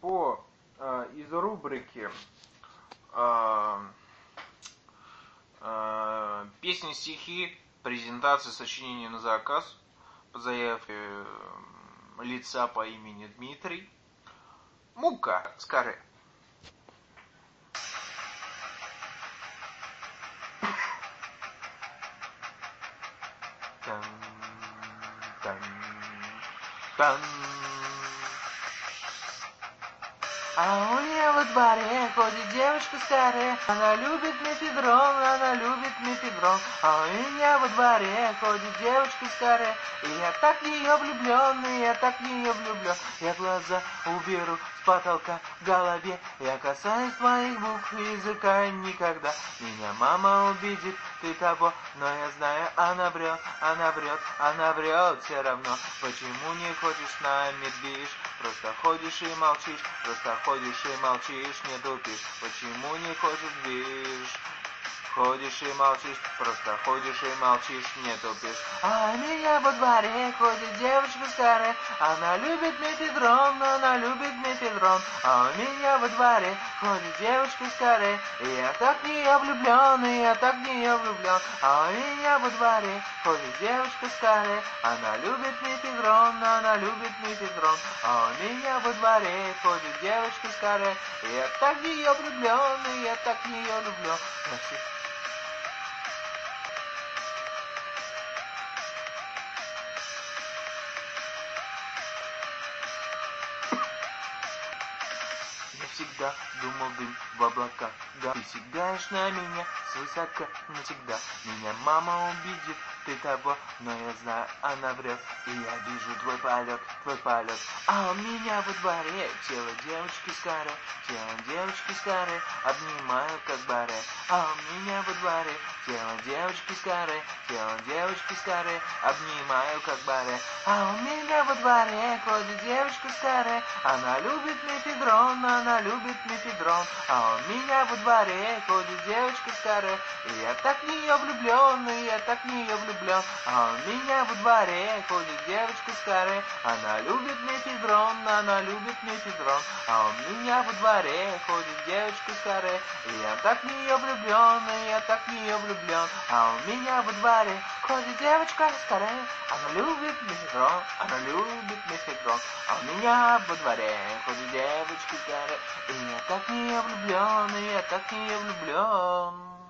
Из рубрики э, песни-стихи, презентация сочинения на заказ по заявке лица по имени Дмитрий. Мука с каре. Тан, тан, тан. А у нее во дворе ходит девочка с каре. Она любит мефедрон, она любит мефедрон. А у меня во дворе ходит девочка с каре. И я так в нее влюблен, и я так в нее влюблен. Я глаза уберу с потолка в голове. Я касаюсь твоих букв языка никогда. Меня мама обидит, ты того. Но я знаю, она врет, она врет, она врет все равно. Почему не хочешь с нами движ? Просто ходишь и молчишь, просто ходишь и молчишь, не тупишь. Почему не хочешь движ? Ходишь и молчишь, просто ходишь и молчишь, не тупишь. А у меня во дворе ходит девочка с каре. Она любит мефедрон, она любит мефедрон. А у меня во дворе ходит девочка с каре. И я так в нее влюблен, и я так в нее влюблен. А у меня во дворе ходит девочка с каре. Она любит мефедрон, она любит мефедрон. А у меня во дворе ходит девочка с каре. И я так в нее влюблен, и я так в нее влюблен. Я всегда думал дым в облаках, да. Ты сияешь на меня свысока навсегда. Меня мама увидит, ты того, но я знаю, она врет. И я вижу твой полет. А у меня во дворе тело девочки с каре, тело девочки с каре, обнимаю как баре. А у меня во дворе тело девочки с каре, тело девочки с каре, обнимаю как баре. А у меня во дворе ходит девочка с каре. Она любит мефедрон, она любит мефедрон. А у меня во дворе ходит девочка с каре. И я так в нее влюблен, и я так в нее влюблен. А у меня во дворе ходит девочка с каре. Она любит мефедрон, она любит мефедрон. А у меня во дворе ходит девочка с каре. И я так в нее влюблен, и я так в нее влюблен. А у меня во дворе ходит девочка с каре. Она любит мефедрон, она любит мефедрон. А у меня во дворе ходит девочка с каре. И я так в нее влюблен, и я так в нее влюблен.